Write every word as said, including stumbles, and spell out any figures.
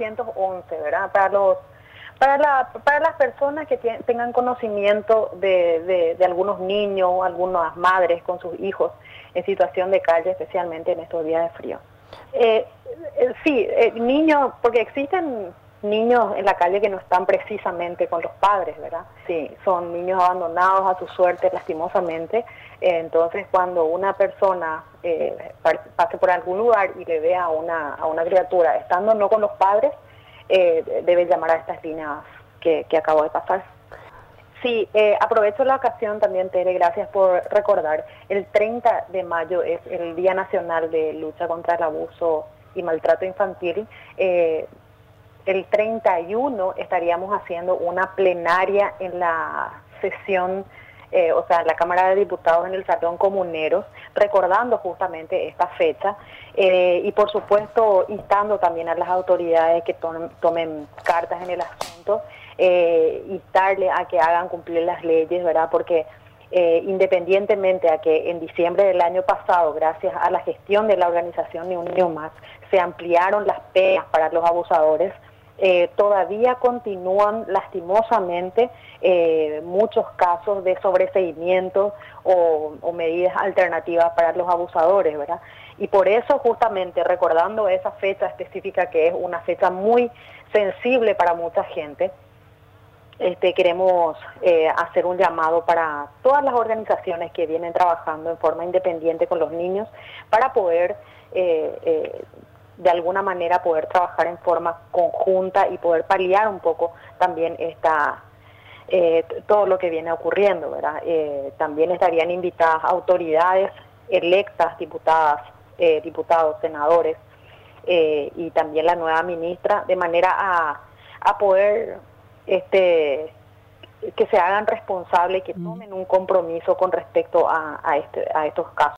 novecientos once, ¿verdad? Para los para la para las personas que tienen, tengan conocimiento de, de, de algunos niños, algunas madres con sus hijos en situación de calle, especialmente en estos días de frío. Eh, eh, sí, eh, niños, porque existen niños en la calle que no están precisamente con los padres, ¿verdad? Sí, son niños abandonados a su suerte, lastimosamente. Eh, entonces, cuando una persona eh, pase por algún lugar y le vea a una, a una criatura estando no con los padres, eh, debe llamar a estas líneas que, que acabo de pasar. Sí, eh, aprovecho la ocasión también, Tere, gracias por recordar. El treinta de mayo es el Día Nacional de Lucha contra el Abuso y Maltrato Infantil. Eh, el treinta y uno estaríamos haciendo una plenaria en la sesión, eh, o sea, en la Cámara de Diputados en el Salón Comuneros, recordando justamente esta fecha eh, y por supuesto instando también a las autoridades que tomen, tomen cartas en el asunto, eh, instarle a que hagan cumplir las leyes, ¿verdad? Porque eh, independientemente a que en diciembre del año pasado, gracias a la gestión de la organización Ni un Niño Más, se ampliaron las penas para los abusadores, Eh, todavía continúan lastimosamente eh, muchos casos de sobreseimiento o, o medidas alternativas para los abusadores, ¿verdad? Y por eso, justamente recordando esa fecha específica, que es una fecha muy sensible para mucha gente, este, queremos eh, hacer un llamado para todas las organizaciones que vienen trabajando en forma independiente con los niños para poder eh, eh, de alguna manera poder trabajar en forma conjunta y poder paliar un poco también esta eh, todo lo que viene ocurriendo, ¿verdad? Eh, también estarían invitadas autoridades electas, diputadas, eh, diputados, senadores eh, y también la nueva ministra, de manera a, a poder este que se hagan responsables, que tomen un compromiso con respecto a, a, este, a estos casos.